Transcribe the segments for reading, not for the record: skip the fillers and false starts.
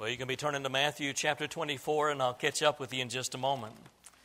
Well, you can be turning to Matthew chapter 24, and I'll catch up with you in just a moment.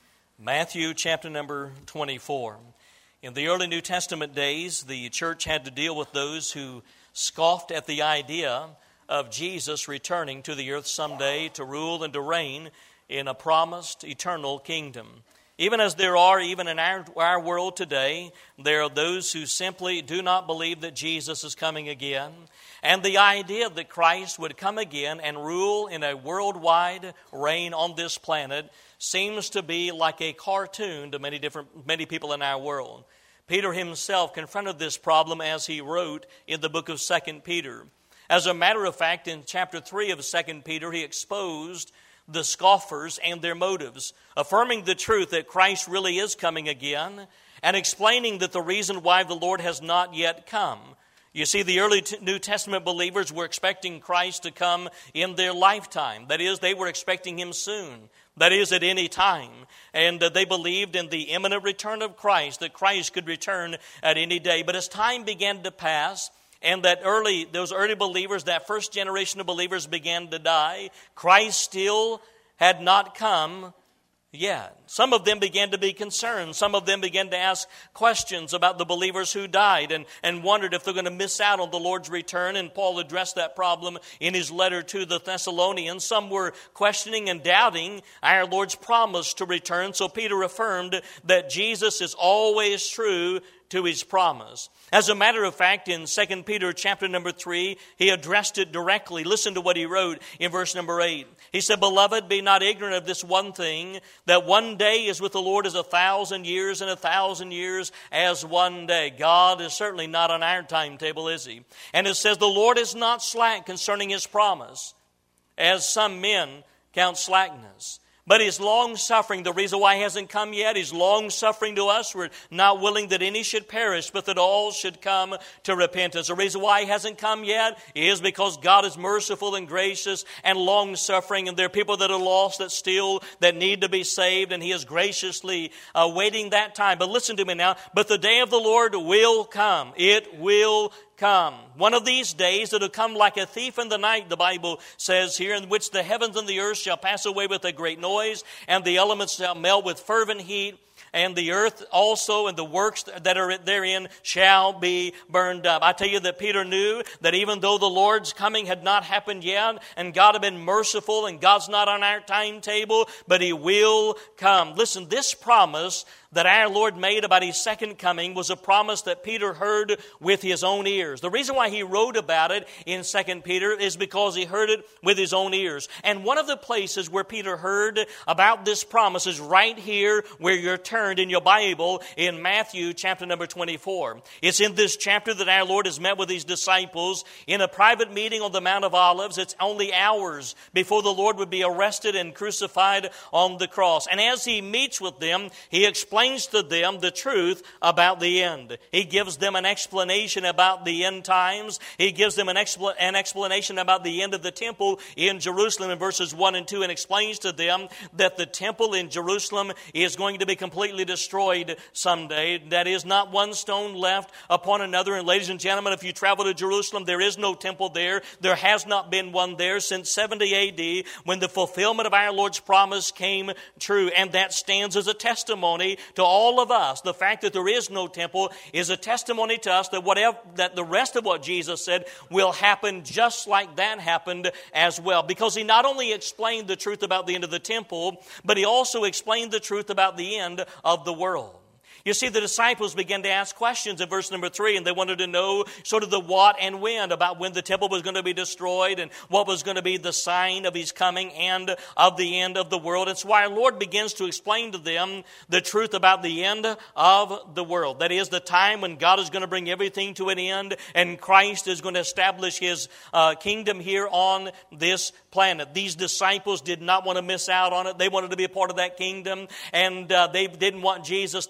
Matthew chapter number 24. In the early New Testament days, the church had to deal with those who scoffed at the idea of Jesus returning to the earth someday to rule and to reign in a promised eternal kingdom. Even as there are, even in our world today, there are those who simply do not believe that Jesus is coming again. And the idea that Christ would come again and rule in a worldwide reign on this planet seems to be like a cartoon to many people in our world. Peter himself confronted this problem as he wrote in the book of 2 Peter. As a matter of fact, in chapter 3 of 2 Peter, he exposed the scoffers and their motives, affirming the truth that Christ really is coming again, and explaining that the reason why the Lord has not yet come. You see, the early New Testament believers were expecting Christ to come in their lifetime. That is, they were expecting Him soon. That is, at any time. And they believed in the imminent return of Christ, that Christ could return at any day. But as time began to pass, and those early believers, that first generation of believers began to die, Christ still had not come yet. Some of them began to be concerned. Some of them began to ask questions about the believers who died and wondered if they're going to miss out on the Lord's return. And Paul addressed that problem in his letter to the Thessalonians. Some were questioning and doubting our Lord's promise to return. So Peter affirmed that Jesus is always true to His promise. As a matter of fact, in 2 Peter chapter number 3, he addressed it directly. Listen to what he wrote in verse number 8. He said, "Beloved, be not ignorant of this one thing, that one day is with the Lord as 1,000 years, and 1,000 years as one day." God is certainly not on our timetable, is He? And it says, "The Lord is not slack concerning His promise, as some men count slackness, but He's long-suffering." The reason why He hasn't come yet, He's long-suffering to us. We're not willing that any should perish, but that all should come to repentance. The reason why He hasn't come yet is because God is merciful and gracious and long-suffering, and there are people that are lost that need to be saved, and He is graciously waiting that time. But listen to me now. But the day of the Lord will come. It will come. One of these days it'll come like a thief in the night, the Bible says here, in which the heavens and the earth shall pass away with a great noise, and the elements shall melt with fervent heat, and the earth also and the works that are therein shall be burned up. I tell you that Peter knew that even though the Lord's coming had not happened yet, and God had been merciful, and God's not on our timetable, but He will come. Listen, this promise that our Lord made about His second coming was a promise that Peter heard with his own ears. The reason why he wrote about it in 2 Peter is because he heard it with his own ears. And one of the places where Peter heard about this promise is right here where you're turned in your Bible in Matthew chapter number 24. It's in this chapter that our Lord has met with His disciples in a private meeting on the Mount of Olives. It's only hours before the Lord would be arrested and crucified on the cross. And as He meets with them, He explains to them the truth about the end. He gives them an explanation about the end times. He gives them an explanation about the end of the temple in Jerusalem in verses 1 and 2, and explains to them that the temple in Jerusalem is going to be completely destroyed someday. That is, not one stone left upon another. And ladies and gentlemen, if you travel to Jerusalem, there is no temple there. There has not been one there since 70 A.D. when the fulfillment of our Lord's promise came true. And that stands as a testimony to all of us. The fact that there is no temple is a testimony to us that the rest of what Jesus said will happen just like that happened as well. Because He not only explained the truth about the end of the temple, but He also explained the truth about the end of the world. You see, the disciples began to ask questions in verse number 3, and they wanted to know sort of the what and when, about when the temple was going to be destroyed and what was going to be the sign of His coming and of the end of the world. It's why our Lord begins to explain to them the truth about the end of the world. That is, the time when God is going to bring everything to an end and Christ is going to establish His kingdom here on this planet. These disciples did not want to miss out on it. They wanted to be a part of that kingdom, and they didn't want Jesus to sneak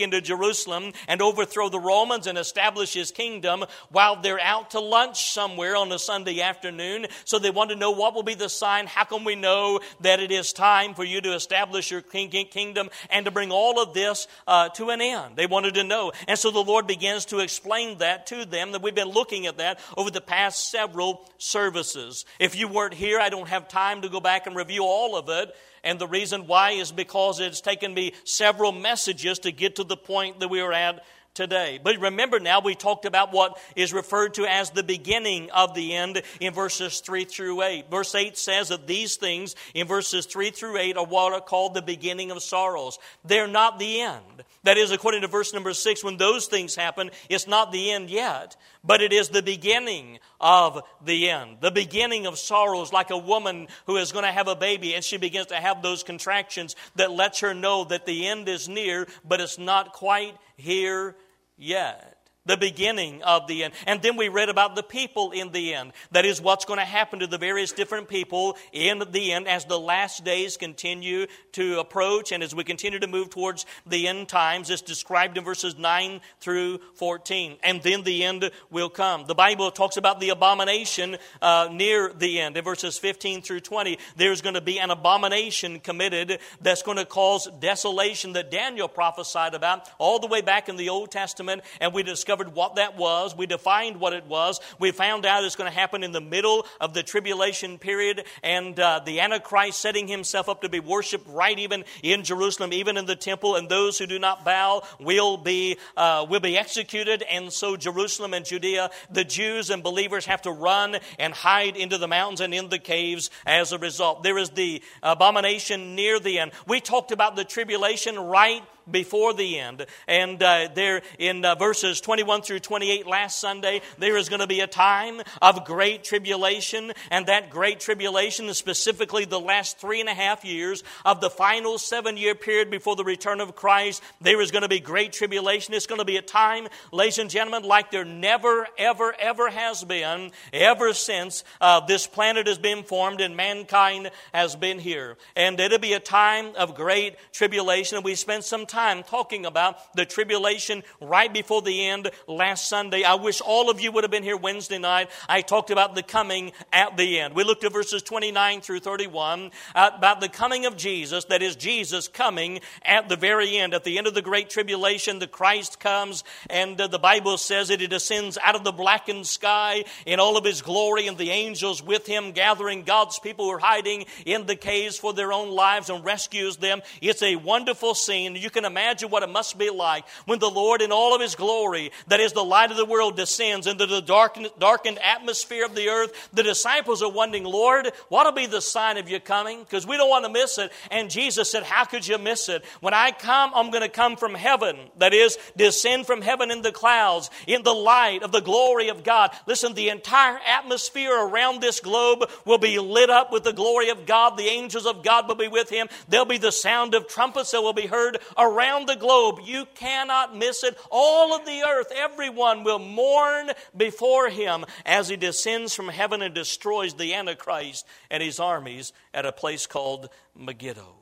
into Jerusalem and overthrow the Romans and establish his kingdom while they're out to lunch somewhere on a Sunday afternoon. So they want to know, what will be the sign? How can we know that it is time for you to establish your kingdom and to bring all of this to an end? They wanted to know. And so the Lord begins to explain that to them, that we've been looking at that over the past several services. If you weren't here, I don't have time to go back and review all of it. And the reason why is because it's taken me several messages to get to the point that we are at today. But remember now, we talked about what is referred to as the beginning of the end in verses 3 through 8. Verse 8 says that these things in verses 3 through 8 are what are called the beginning of sorrows. They're not the end. That is, according to verse number 6, when those things happen, it's not the end yet, but it is the beginning of the end. The beginning of sorrows, like a woman who is going to have a baby and she begins to have those contractions that lets her know that the end is near, but it's not quite here yet. The beginning of the end. And then we read about the people in the end. That is what's going to happen to the various different people in the end as the last days continue to approach and as we continue to move towards the end times. It's described in verses 9 through 14. And then the end will come. The Bible talks about the abomination near the end. In verses 15 through 20, there's going to be an abomination committed that's going to cause desolation that Daniel prophesied about all the way back in the Old Testament. And we discovered what that was. We defined what it was. We found out it's going to happen in the middle of the tribulation period, and the Antichrist setting himself up to be worshipped right even in Jerusalem, even in the temple, and those who do not bow will be executed. And so Jerusalem and Judea, the Jews and believers have to run and hide into the mountains and in the caves as a result. There is the abomination near the end. We talked about the tribulation right before the end. And there in verses 21 through 28 last Sunday, there is going to be a time of great tribulation. And that great tribulation is specifically the last 3.5 years of the final 7-year period before the return of Christ. There is going to be great tribulation. It's going to be a time, ladies and gentlemen, like there never, ever, ever has been ever since this planet has been formed and mankind has been here. And it'll be a time of great tribulation. And we spent some time talking about the tribulation right before the end last Sunday. I wish all of you would have been here Wednesday night. I talked about the coming at the end. We looked at verses 29 through 31 about the coming of Jesus, that is Jesus coming at the very end. At the end of the great tribulation, the Christ comes, and the Bible says that he descends out of the blackened sky in all of his glory, and the angels with him gathering God's people who are hiding in the caves for their own lives and rescues them. It's a wonderful scene. You can imagine what it must be like when the Lord in all of his glory, that is the light of the world, descends into the darkened atmosphere of the earth. The disciples are wondering, Lord, what will be the sign of your coming? Because we don't want to miss it. And Jesus said, how could you miss it? When I come, I'm going to come from heaven. That is, descend from heaven in the clouds, in the light of the glory of God. Listen, the entire atmosphere around this globe will be lit up with the glory of God. The angels of God will be with him. There'll be the sound of trumpets that will be heard around the globe. You cannot miss it. All of the earth, everyone will mourn before him as he descends from heaven and destroys the Antichrist and his armies at a place called Megiddo.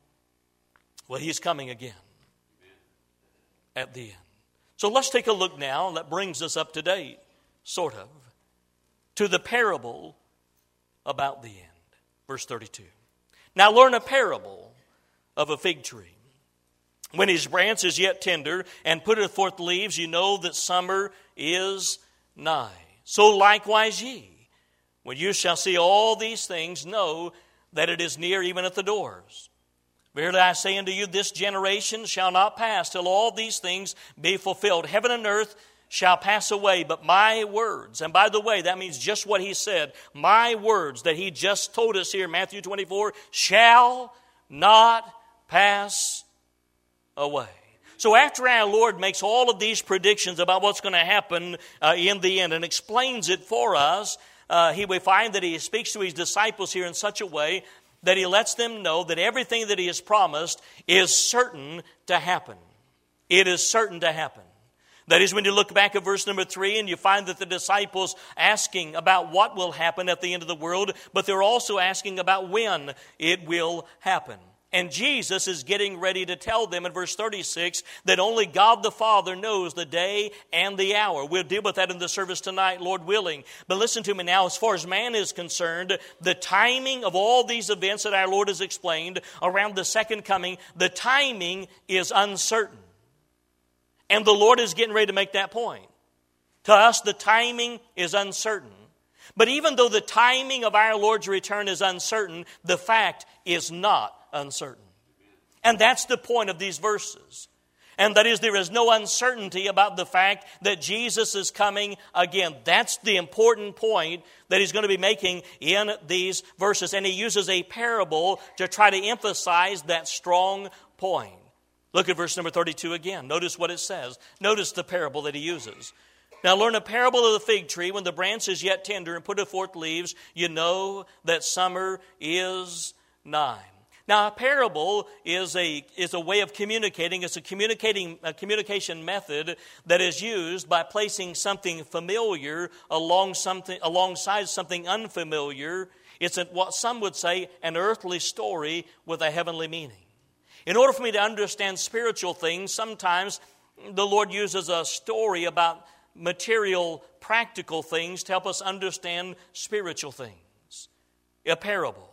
Well, he's coming again at the end. So let's take a look now, and that brings us up to date, sort of, to the parable about the end. Verse 32. Now learn a parable of a fig tree. When his branch is yet tender and putteth forth leaves, you know that summer is nigh. So likewise ye, when you shall see all these things, know that it is near, even at the doors. Verily I say unto you, this generation shall not pass till all these things be fulfilled. Heaven and earth shall pass away, but my words, and by the way, that means just what he said, my words that he just told us here, Matthew 24, shall not pass away. So after our Lord makes all of these predictions about what's going to happen in the end and explains it for us, we find that he speaks to his disciples here in such a way that he lets them know that everything that he has promised is certain to happen. It is certain to happen. That is, when you look back at verse number 3 and you find that the disciples asking about what will happen at the end of the world, but they're also asking about when it will happen. And Jesus is getting ready to tell them in verse 36 that only God the Father knows the day and the hour. We'll deal with that in the service tonight, Lord willing. But listen to me now, as far as man is concerned, the timing of all these events that our Lord has explained around the second coming, the timing is uncertain. And the Lord is getting ready to make that point. To us, the timing is uncertain. But even though the timing of our Lord's return is uncertain, the fact is not uncertain. And that's the point of these verses. And that is, there is no uncertainty about the fact that Jesus is coming again. That's the important point that he's going to be making in these verses. And he uses a parable to try to emphasize that strong point. Look at verse number 32 again. Notice what it says. Notice the parable that he uses. Now learn a parable of the fig tree. When the branch is yet tender and putteth forth leaves, you know that summer is nigh. Now, a parable is a way of communicating. It's a communication method that is used by placing something familiar alongside something unfamiliar. It's what some would say an earthly story with a heavenly meaning. In order for me to understand spiritual things, sometimes the Lord uses a story about material, practical things to help us understand spiritual things. A parable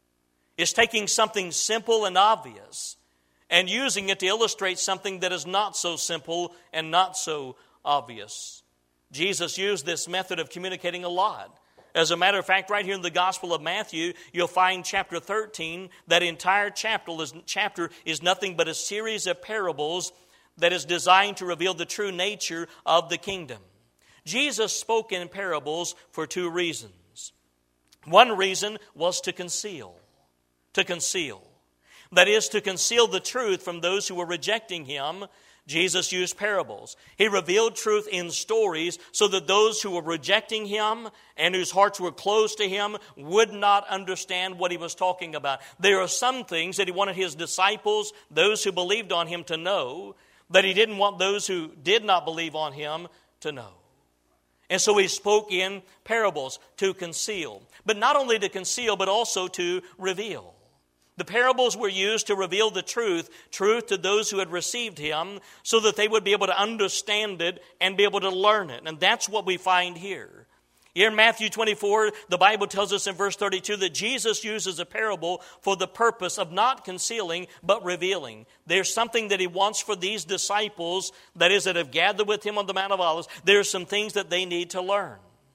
is taking something simple and obvious and using it to illustrate something that is not so simple and not so obvious. Jesus used this method of communicating a lot. As a matter of fact, right here in the Gospel of Matthew, you'll find chapter 13, that entire chapter is nothing but a series of parables that is designed to reveal the true nature of the kingdom. Jesus spoke in parables for two reasons. One reason was to conceal. To conceal. That is, to conceal the truth from those who were rejecting him. Jesus used parables. He revealed truth in stories so that those who were rejecting him and whose hearts were closed to him would not understand what he was talking about. There are some things that he wanted his disciples, those who believed on him, to know, that he didn't want those who did not believe on him to know. And so he spoke in parables to conceal. But not only to conceal, but also to reveal. The parables were used to reveal the truth to those who had received him, so that they would be able to understand it and be able to learn it. And that's what we find here. Here in Matthew 24, the Bible tells us in verse 32 that Jesus uses a parable for the purpose of not concealing, but revealing. There's something that he wants for these disciples, that is, that have gathered with him on the Mount of Olives. There's some things that they need to learn.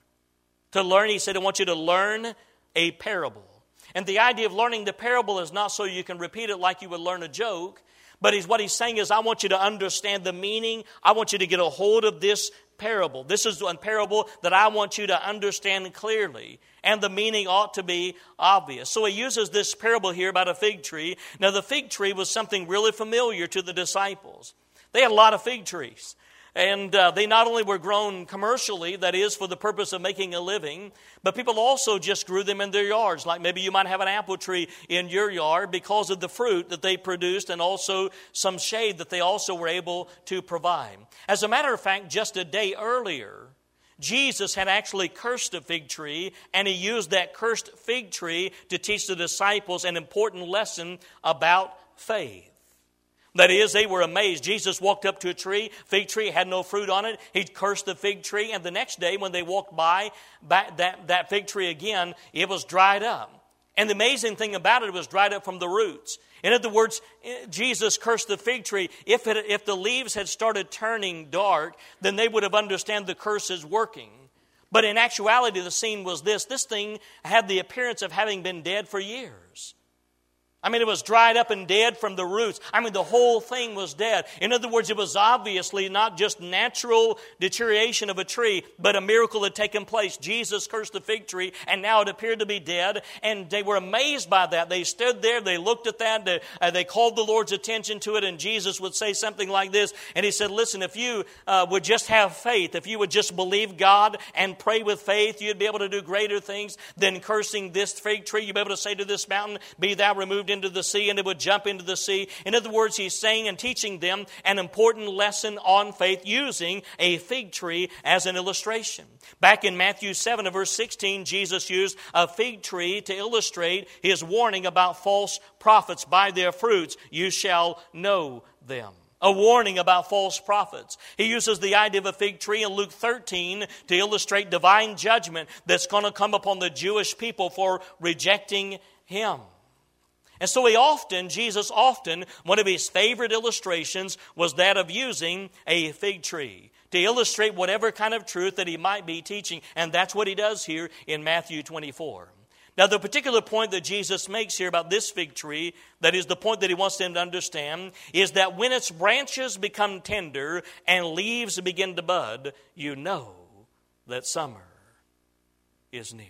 To learn, he said, I want you to learn a parable. And the idea of learning the parable is not so you can repeat it like you would learn a joke, but what he's saying is, I want you to understand the meaning. I want you to get a hold of this parable. This is a parable that I want you to understand clearly, and the meaning ought to be obvious. So he uses this parable here about a fig tree. Now, the fig tree was something really familiar to the disciples. They had a lot of fig trees. And they not only were grown commercially, that is, for the purpose of making a living, but people also just grew them in their yards. Like maybe you might have an apple tree in your yard because of the fruit that they produced and also some shade that they also were able to provide. As a matter of fact, just a day earlier, Jesus had actually cursed a fig tree, and he used that cursed fig tree to teach the disciples an important lesson about faith. That is, they were amazed. Jesus walked up to a tree, fig tree, had no fruit on it. He cursed the fig tree, and the next day when they walked by that fig tree again, it was dried up. And the amazing thing about it was dried up from the roots. In other words, Jesus cursed the fig tree. If the leaves had started turning dark, then they would have understood the curse is working. But in actuality, the scene was this. This thing had the appearance of having been dead for years. I mean, it was dried up and dead from the roots. I mean, the whole thing was dead. In other words, it was obviously not just natural deterioration of a tree, but a miracle had taken place. Jesus cursed the fig tree, and now it appeared to be dead. And they were amazed by that. They stood there, they looked at that, they called the Lord's attention to it, and Jesus would say something like this. And he said, listen, if you would just have faith, if you would just believe God and pray with faith, you'd be able to do greater things than cursing this fig tree. You'd be able to say to this mountain, be thou removed into the sea and it would jump into the sea. In other words, he's saying and teaching them an important lesson on faith using a fig tree as an illustration. Back in Matthew 7 verse 16, Jesus used a fig tree to illustrate his warning about false prophets. By their fruits you shall know them. A warning about false prophets. He uses the idea of a fig tree in Luke 13 to illustrate divine judgment that's going to come upon the Jewish people for rejecting him. And so Jesus often, one of his favorite illustrations was that of using a fig tree to illustrate whatever kind of truth that he might be teaching. And that's what he does here in Matthew 24. Now, the particular point that Jesus makes here about this fig tree, that is the point that he wants them to understand, is that when its branches become tender and leaves begin to bud, you know that summer is near.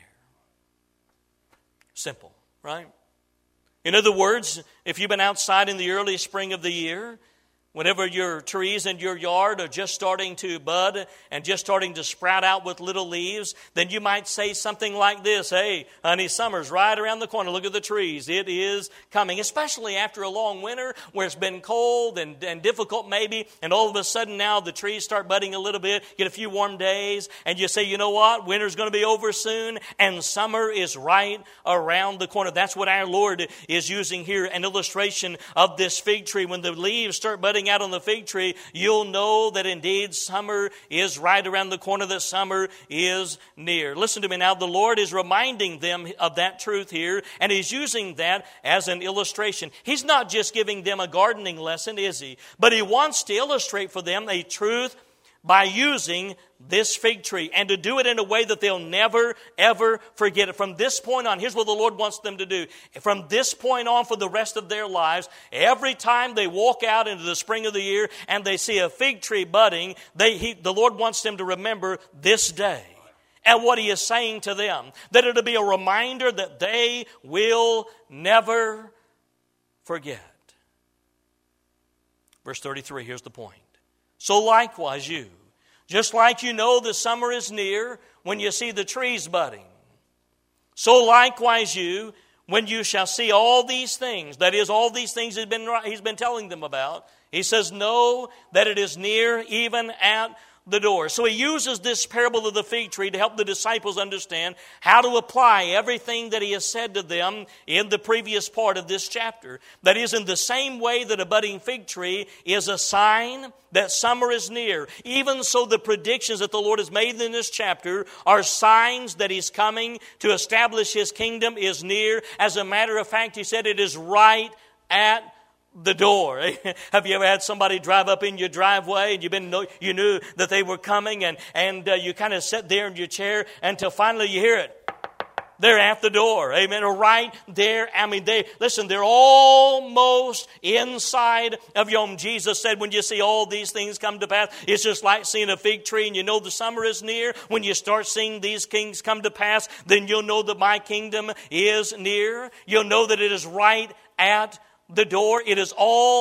Simple, right? In other words, if you've been outside in the early spring of the year, whenever your trees in your yard are just starting to bud and just starting to sprout out with little leaves, then you might say something like this: hey, honey, summer's right around the corner. Look at the trees. It is coming. Especially after a long winter where it's been cold and difficult maybe, and all of a sudden now the trees start budding a little bit, get a few warm days, and you say, you know what? Winter's going to be over soon, and summer is right around the corner. That's what our Lord is using here, an illustration of this fig tree. When the leaves start budding out on the fig tree, you'll know that indeed summer is right around the corner, that summer is near. Listen to me now. The Lord is reminding them of that truth here, and he's using that as an illustration. He's not just giving them a gardening lesson, is he? But he wants to illustrate for them a truth by using this fig tree, and to do it in a way that they'll never, ever forget it. From this point on, here's what the Lord wants them to do. From this point on for the rest of their lives, every time they walk out into the spring of the year and they see a fig tree budding, the Lord wants them to remember this day and what he is saying to them. That it'll be a reminder that they will never forget. Verse 33, here's the point. So likewise you, just like you know the summer is near when you see the trees budding, so likewise you, when you shall see all these things, that is, all these things he's been telling them about, he says, know that it is near, even at the door. So he uses this parable of the fig tree to help the disciples understand how to apply everything that he has said to them in the previous part of this chapter. That is, in the same way that a budding fig tree is a sign that summer is near, even so the predictions that the Lord has made in this chapter are signs that he's coming to establish his kingdom is near. As a matter of fact, he said it is right at the door. Have you ever had somebody drive up in your driveway and you knew that they were coming, and you kind of sit there in your chair until finally you hear it. They're at the door. Amen. Or right there. I mean, they're almost inside of your home. Jesus said, when you see all these things come to pass, it's just like seeing a fig tree and you know the summer is near. When you start seeing these things come to pass, then you'll know that my kingdom is near. You'll know that it is right at the door. It is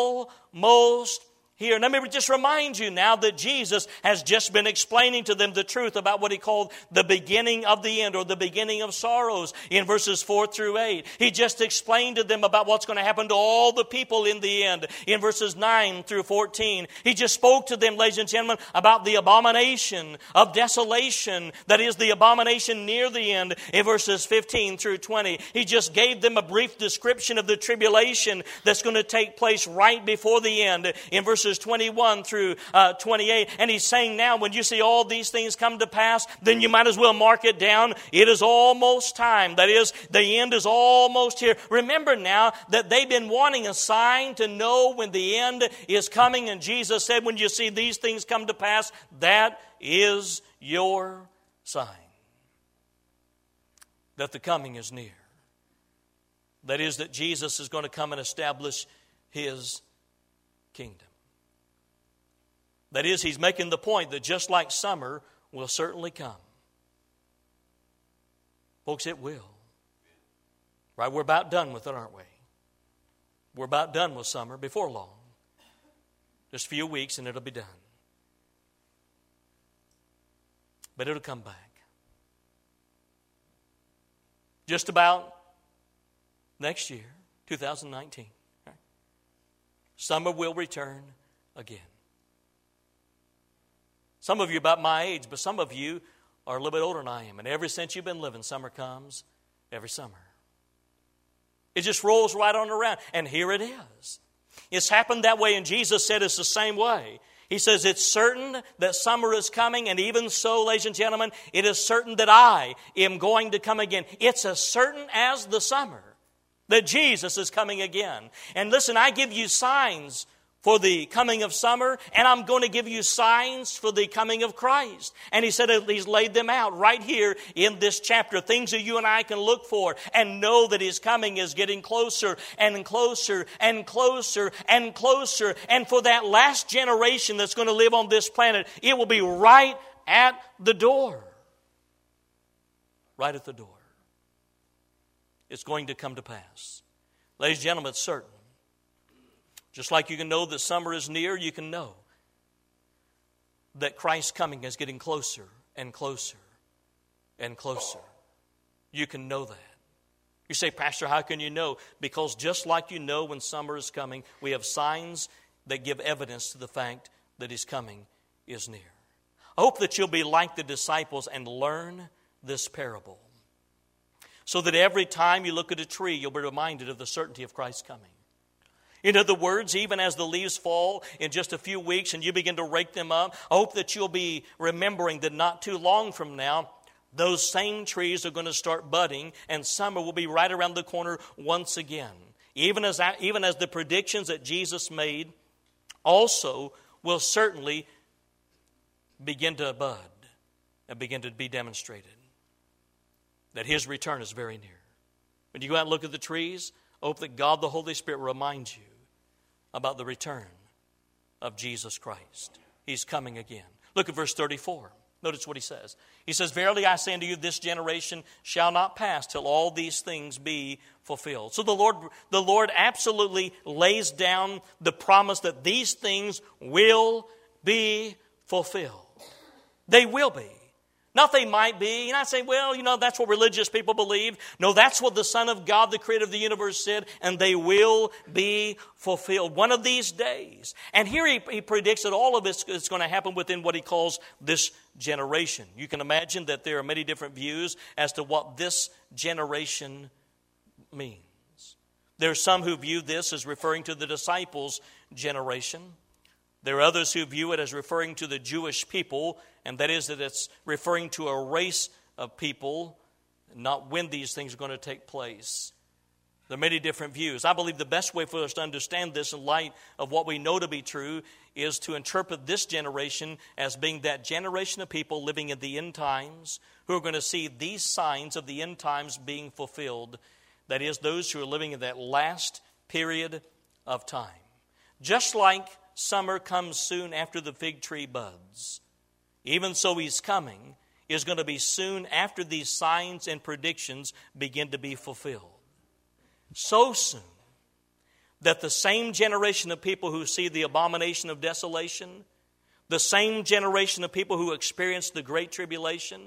almost here. Let me just remind you now that Jesus has just been explaining to them the truth about what he called the beginning of the end, or the beginning of sorrows, in verses 4 through 8. He just explained to them about what's going to happen to all the people in the end in verses 9 through 14. He just spoke to them, ladies and gentlemen, about the abomination of desolation, that is the abomination near the end, in verses 15 through 20. He just gave them a brief description of the tribulation that's going to take place right before the end in verses 21 through 28. And he's saying now, when you see all these things come to pass, then you might as well mark it down. It is almost time. That is, the end is almost here. Remember now that they've been wanting a sign to know when the end is coming. And Jesus said, when you see these things come to pass, that is your sign that the coming is near. That is, that Jesus is going to come and establish his kingdom. That is, he's making the point that just like summer will certainly come. Folks, it will. Right? We're about done with it, aren't we? We're about done with summer before long. Just a few weeks and it'll be done. But it'll come back. Just about next year, 2019. Summer will return again. Some of you about my age, but some of you are a little bit older than I am. And ever since you've been living, summer comes every summer. It just rolls right on around. And here it is. It's happened that way, and Jesus said it's the same way. He says, it's certain that summer is coming, and even so, ladies and gentlemen, it is certain that I am going to come again. It's as certain as the summer that Jesus is coming again. And listen, I give you signs for the coming of summer, and I'm going to give you signs for the coming of Christ. And he said he's laid them out right here in this chapter, things that you and I can look for and know that his coming is getting closer and closer and closer and closer. And for that last generation that's going to live on this planet, it will be right at the door. Right at the door. It's going to come to pass. Ladies and gentlemen, it's certain. Just like you can know that summer is near, you can know that Christ's coming is getting closer and closer and closer. You can know that. You say, Pastor, how can you know? Because just like you know when summer is coming, we have signs that give evidence to the fact that his coming is near. I hope that you'll be like the disciples and learn this parable, so that every time you look at a tree, you'll be reminded of the certainty of Christ's coming. In other words, even as the leaves fall in just a few weeks and you begin to rake them up, I hope that you'll be remembering that not too long from now, those same trees are going to start budding and summer will be right around the corner once again. Even as the predictions that Jesus made also will certainly begin to bud and begin to be demonstrated. That his return is very near. When you go out and look at the trees, I hope that God the Holy Spirit reminds you about the return of Jesus Christ. He's coming again. Look at verse 34. Notice what he says. He says, verily I say unto you, this generation shall not pass till all these things be fulfilled. So the Lord absolutely lays down the promise that these things will be fulfilled. They will be. Not they might be. And I say, well, that's what religious people believe. No, that's what the Son of God, the creator of the universe, said, and they will be fulfilled one of these days. And here he predicts that all of this is going to happen within what he calls this generation. You can imagine that there are many different views as to what this generation means. There are some who view this as referring to the disciples' generation. There are others who view it as referring to the Jewish people, and that is that it's referring to a race of people, not when these things are going to take place. There are many different views. I believe the best way for us to understand this in light of what we know to be true is to interpret this generation as being that generation of people living in the end times who are going to see these signs of the end times being fulfilled. That is, those who are living in that last period of time. Just like summer comes soon after the fig tree buds, even so his coming is going to be soon after these signs and predictions begin to be fulfilled. So soon that the same generation of people who see the abomination of desolation, the same generation of people who experience the great tribulation,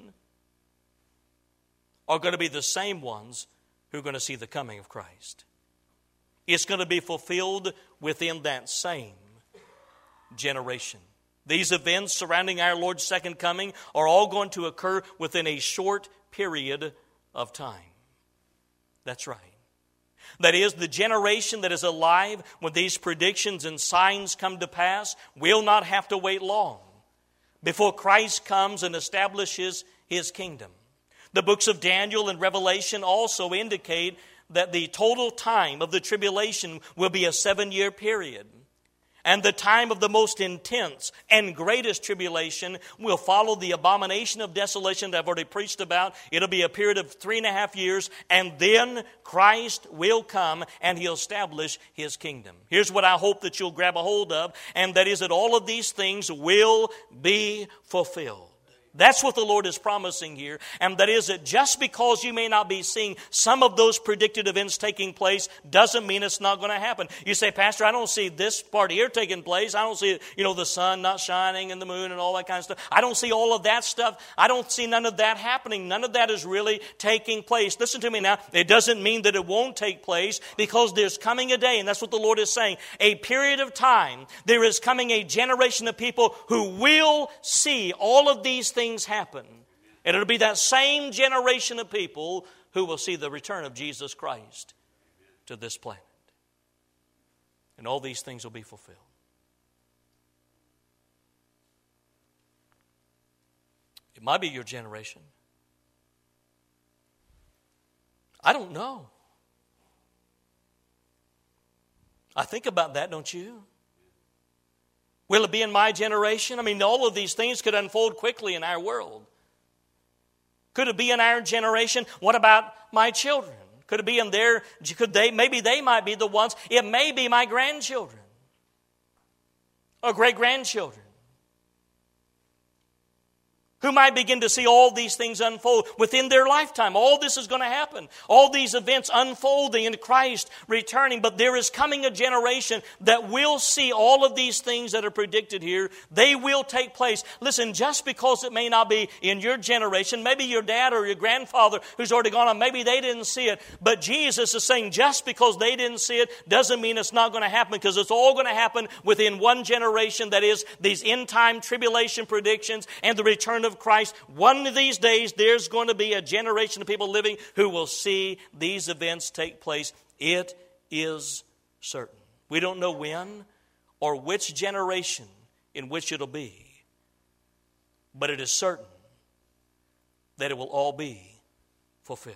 are going to be the same ones who are going to see the coming of Christ. It's going to be fulfilled within that same generation. These events surrounding our Lord's second coming are all going to occur within a short period of time. That's right. That is, the generation that is alive when these predictions and signs come to pass will not have to wait long before Christ comes and establishes his kingdom. The books of Daniel and Revelation also indicate that the total time of the tribulation will be a 7-year period. And the time of the most intense and greatest tribulation will follow the abomination of desolation that I've already preached about. It'll be a period of 3.5 years, and then Christ will come and he'll establish his kingdom. Here's what I hope that you'll grab a hold of, and that is that all of these things will be fulfilled. That's what the Lord is promising here. And that is that just because you may not be seeing some of those predicted events taking place doesn't mean it's not going to happen. You say, Pastor, I don't see this part here taking place. I don't see, the sun not shining and the moon and all that kind of stuff. I don't see all of that stuff. I don't see none of that happening. None of that is really taking place. Listen to me now. It doesn't mean that it won't take place, because there's coming a day, and that's what the Lord is saying, a period of time. There is coming a generation of people who will see all of these things happen. And it'll be that same generation of people who will see the return of Jesus Christ to this planet. And all these things will be fulfilled. It might be your generation. I don't know. I think about that, don't you? Will it be in my generation? I mean, all of these things could unfold quickly in our world. Could it be in our generation? What about my children? Could it be in their, maybe they might be the ones. It may be my grandchildren or great-grandchildren who might begin to see all these things unfold within their lifetime. All this is going to happen. All these events unfolding and Christ returning. But there is coming a generation that will see all of these things that are predicted here. They will take place. Listen, just because it may not be in your generation, maybe your dad or your grandfather who's already gone on, maybe they didn't see it. But Jesus is saying just because they didn't see it doesn't mean it's not going to happen, because it's all going to happen within one generation. That is, these end-time tribulation predictions and the return of Christ. One of these days, there's going to be a generation of people living who will see these events take place. It is certain. We don't know when or which generation in which it'll be, but it is certain that it will all be fulfilled.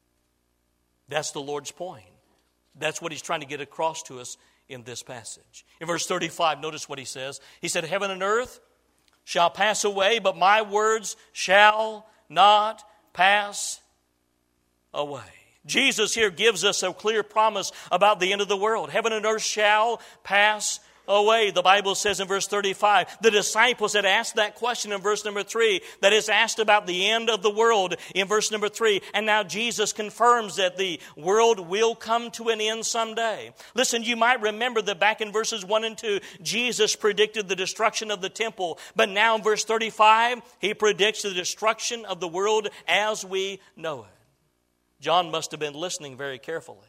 That's the Lord's point. That's what He's trying to get across to us in this passage. In verse 35, notice what He says. He said, heaven and earth shall pass away, but my words shall not pass away. Jesus here gives us a clear promise about the end of the world. Heaven and earth shall pass away. The Bible says in verse 35, the disciples had asked that question in verse number 3, that is asked about the end of the world in verse number 3. And now Jesus confirms that the world will come to an end someday. Listen, you might remember that back in verses 1 and 2, Jesus predicted the destruction of the temple. But now in verse 35, He predicts the destruction of the world as we know it. John must have been listening very carefully.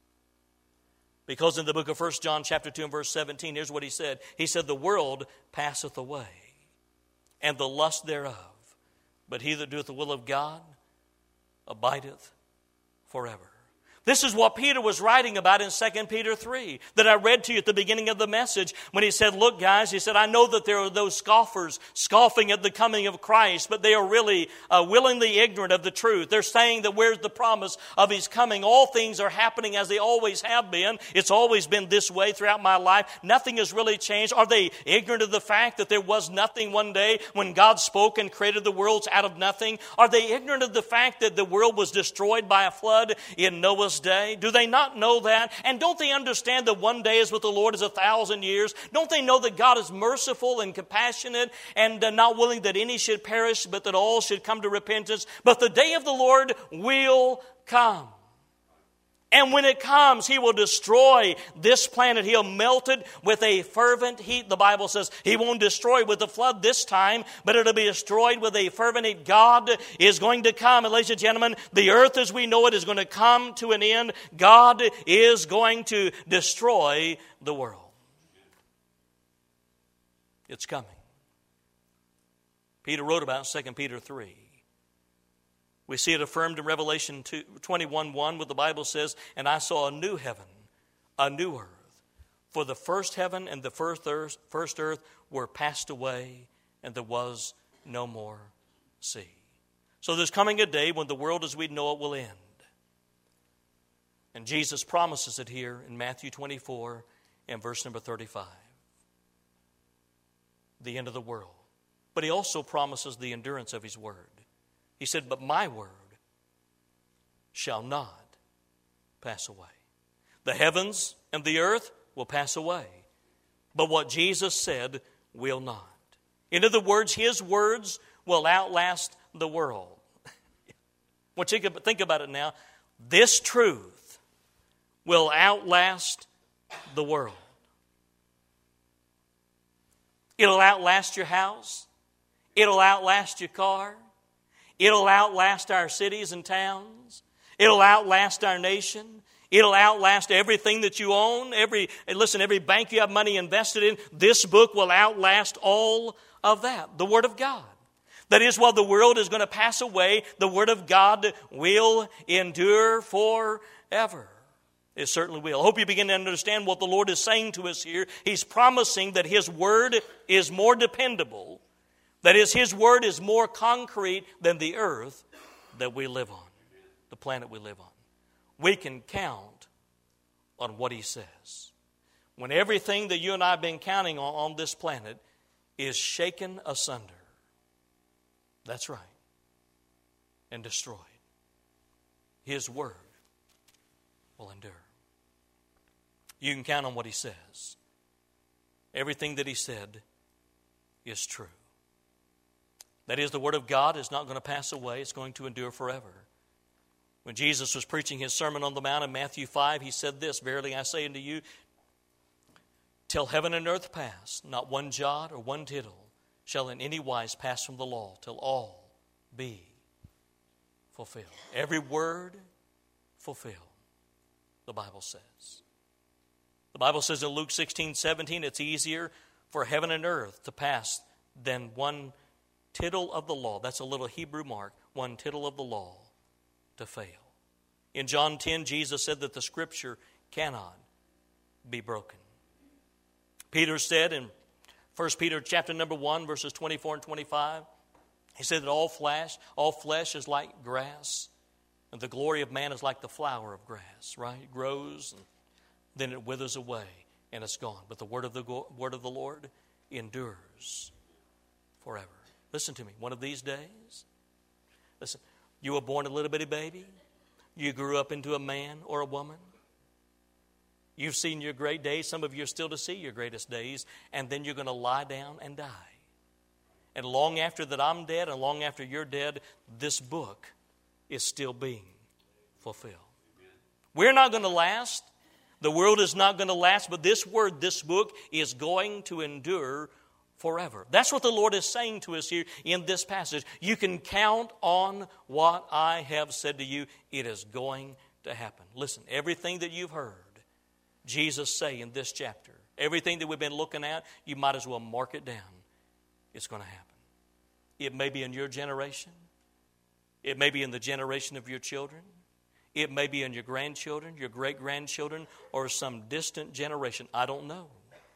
Because in the book of 1 John chapter 2 and verse 17, here's what he said. He said, the world passeth away, and the lust thereof. But he that doeth the will of God abideth forever. This is what Peter was writing about in 2 Peter 3 that I read to you at the beginning of the message when he said, look guys, he said, I know that there are those scoffers scoffing at the coming of Christ, but they are really willingly ignorant of the truth. They're saying that where's the promise of His coming? All things are happening as they always have been. It's always been this way throughout my life. Nothing has really changed. Are they ignorant of the fact that there was nothing one day when God spoke and created the worlds out of nothing? Are they ignorant of the fact that the world was destroyed by a flood in Noah's day? Do they not know that? And don't they understand that one day is with the Lord is 1,000 years? Don't they know that God is merciful and compassionate and not willing that any should perish, but that all should come to repentance? But the day of the Lord will come. And when it comes, He will destroy this planet. He'll melt it with a fervent heat. The Bible says He won't destroy it with a flood this time, but it'll be destroyed with a fervent heat. God is going to come. And ladies and gentlemen, the earth as we know it is going to come to an end. God is going to destroy the world. It's coming. Peter wrote about 2 Peter 3. We see it affirmed in Revelation 21:1, where the Bible says, and I saw a new heaven, a new earth. For the first heaven and the first earth were passed away, and there was no more sea. So there's coming a day when the world as we know it will end. And Jesus promises it here in Matthew 24 and verse number 35. The end of the world. But He also promises the endurance of His word. He said, but my word shall not pass away. The heavens and the earth will pass away, but what Jesus said will not. In other words, His words will outlast the world. What you can think about it now, this truth will outlast the world. It'll outlast your house. It'll outlast your car. It'll outlast our cities and towns. It'll outlast our nation. It'll outlast everything that you own. Every bank you have money invested in, this book will outlast all of that. The Word of God. That is, while the world is going to pass away, the Word of God will endure forever. It certainly will. I hope you begin to understand what the Lord is saying to us here. He's promising that His Word is more dependable. That is, His Word is more concrete than the earth that we live on, the planet we live on. We can count on what He says. When everything that you and I have been counting on this planet is shaken asunder, that's right, and destroyed, His Word will endure. You can count on what He says. Everything that He said is true. That is, the Word of God is not going to pass away. It's going to endure forever. When Jesus was preaching His Sermon on the Mount in Matthew 5, He said this, "Verily I say unto you, till heaven and earth pass, not one jot or one tittle shall in any wise pass from the law, till all be fulfilled." Every word fulfilled, the Bible says. The Bible says in Luke 16:17, it's easier for heaven and earth to pass than one tittle of the law. That's a little Hebrew mark, one tittle of the law to fail. In John 10, Jesus said that the Scripture cannot be broken. Peter said in 1 Peter chapter number 1, verses 24 and 25, he said that all flesh is like grass, and the glory of man is like the flower of grass, right? It grows, and then it withers away, and it's gone. But the word of the Lord endures forever. Listen to me. One of these days, listen, you were born a little bitty baby. You grew up into a man or a woman. You've seen your great days. Some of you are still to see your greatest days. And then you're going to lie down and die. And long after that I'm dead and long after you're dead, this book is still being fulfilled. We're not going to last. The world is not going to last. But this word, this book, is going to endure forever. That's what the Lord is saying to us here in this passage. You can count on what I have said to you. It is going to happen. Listen, everything that you've heard Jesus say in this chapter, everything that we've been looking at, you might as well mark it down. It's going to happen. It may be in your generation. It may be in the generation of your children. It may be in your grandchildren, your great-grandchildren, or some distant generation. I don't know.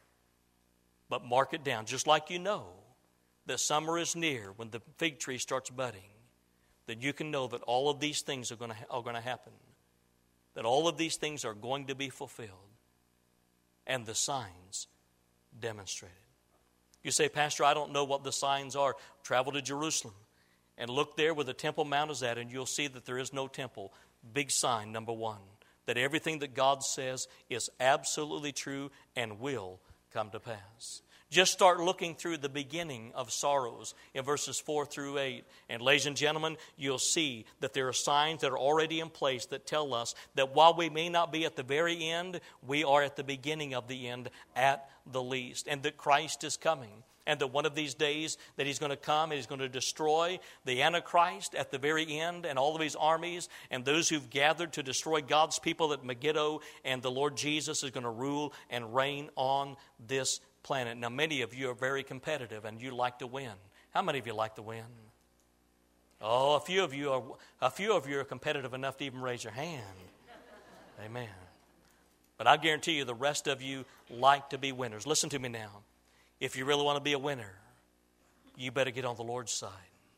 But mark it down, just like you know that summer is near when the fig tree starts budding, that you can know that all of these things are going to happen, that all of these things are going to be fulfilled, and the signs demonstrated. You say, Pastor, I don't know what the signs are. Travel to Jerusalem and look there where the Temple Mount is at, and you'll see that there is no temple. Big sign, number one, that everything that God says is absolutely true and will come to pass. Just start looking through the beginning of sorrows in verses 4 through 8. And ladies and gentlemen, you'll see that there are signs that are already in place that tell us that while we may not be at the very end, we are at the beginning of the end at the least. And that Christ is coming. And that one of these days that He's going to come and He's going to destroy the Antichrist at the very end and all of his armies and those who've gathered to destroy God's people at Megiddo, and the Lord Jesus is going to rule and reign on this planet. Now, many of you are very competitive and you like to win. How many of you like to win? Oh, a few of you are competitive enough to even raise your hand. Amen. But I guarantee you the rest of you like to be winners. Listen to me now. If you really want to be a winner, you better get on the Lord's side.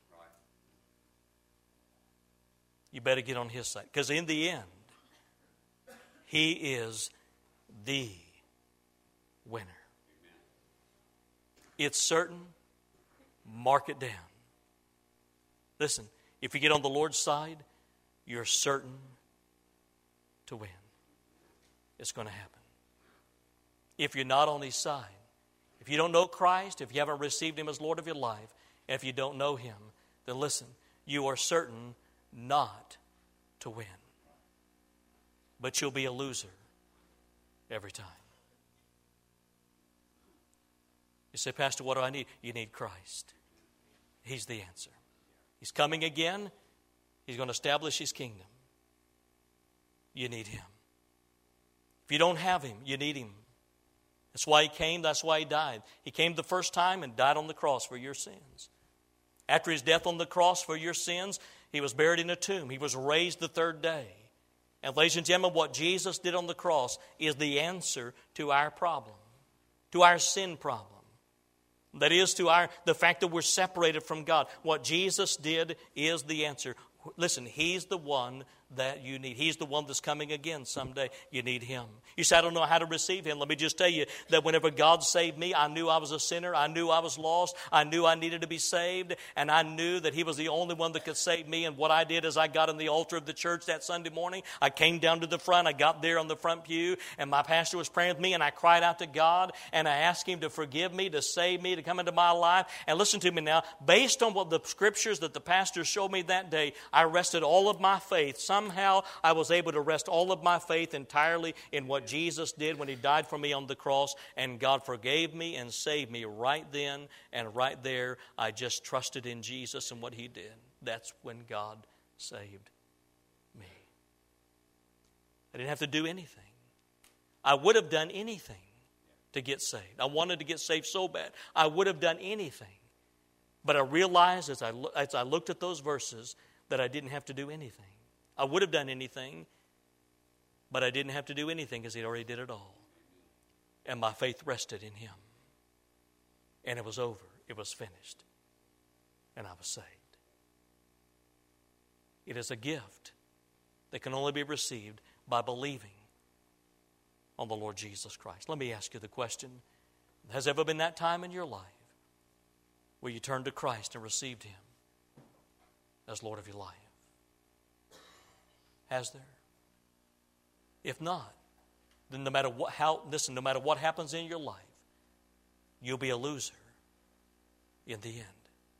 You better get on His side. Because in the end, He is the winner. It's certain. Mark it down. Listen, if you get on the Lord's side, you're certain to win. It's going to happen. If you're not on His side, if you don't know Christ, if you haven't received Him as Lord of your life, If you don't know Him, then listen, you are certain not to win. But you'll be a loser every time. You say, Pastor, what do I need? You need Christ. He's the answer. He's coming again. He's going to establish His kingdom. You need Him. If you don't have Him, you need Him. That's why He came. That's why He died. He came the first time and died on the cross for your sins. After His death on the cross for your sins, He was buried in a tomb. He was raised the third day. And ladies and gentlemen, what Jesus did on the cross is the answer to our problem, to our sin problem. That is to the fact that we're separated from God. What Jesus did is the answer. Listen, He's the one that you need. He's the one that's coming again someday. You need Him. You say, I don't know how to receive Him. Let me just tell you that whenever God saved me, I knew I was a sinner. I knew I was lost. I knew I needed to be saved. And I knew that He was the only one that could save me. And what I did is I got in the altar of the church that Sunday morning. I came down to the front. I got there on the front pew. And my pastor was praying with me. And I cried out to God. And I asked Him to forgive me, to save me, to come into my life. And listen to me now. Based on what the scriptures that the pastor showed me that day, I rested all of my faith. Somehow I was able to rest all of my faith entirely in what Jesus did when He died for me on the cross, and God forgave me and saved me right then and right there. I just trusted in Jesus and what He did. That's when God saved me. I didn't have to do anything. I would have done anything to get saved. I wanted to get saved so bad. I would have done anything. But I realized as I looked at those verses that I didn't have to do anything. I would have done anything, but I didn't have to do anything because He already did it all. And my faith rested in Him. And it was over. It was finished. And I was saved. It is a gift that can only be received by believing on the Lord Jesus Christ. Let me ask you the question. Has there ever been that time in your life where you turned to Christ and received Him as Lord of your life? Has there? If not, then no matter what happens in your life, you'll be a loser in the end.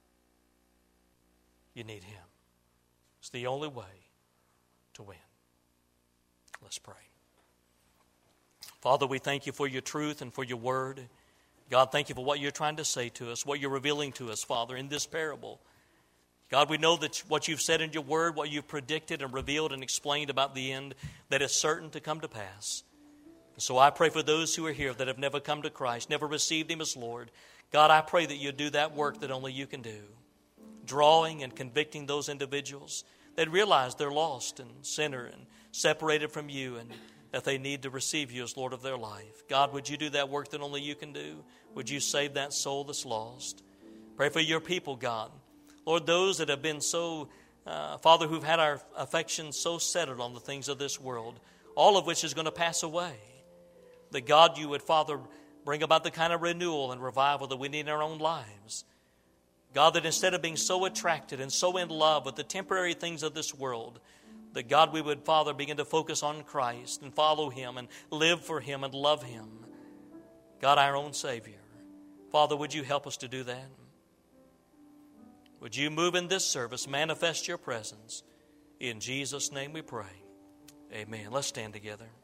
You need Him. It's the only way to win. Let's pray. Father, we thank You for Your truth and for Your word. God, thank You for what You're trying to say to us, what You're revealing to us, Father, in this parable. God, we know that what You've said in Your word, what You've predicted and revealed and explained about the end, that is certain to come to pass. So I pray for those who are here that have never come to Christ, never received Him as Lord. God, I pray that You do that work that only You can do, drawing and convicting those individuals that realize they're lost and sinner and separated from You and that they need to receive You as Lord of their life. God, would You do that work that only You can do? Would You save that soul that's lost? Pray for Your people, God. Lord, those that have been so, Father, who've had our affections so settled on the things of this world, all of which is going to pass away. That God, You would, Father, bring about the kind of renewal and revival that we need in our own lives. God, that instead of being so attracted and so in love with the temporary things of this world, that God, we would, Father, begin to focus on Christ and follow Him and live for Him and love Him. God, our own Savior. Father, would You help us to do that? Would You move in this service, manifest Your presence? In Jesus' name we pray. Amen. Let's stand together.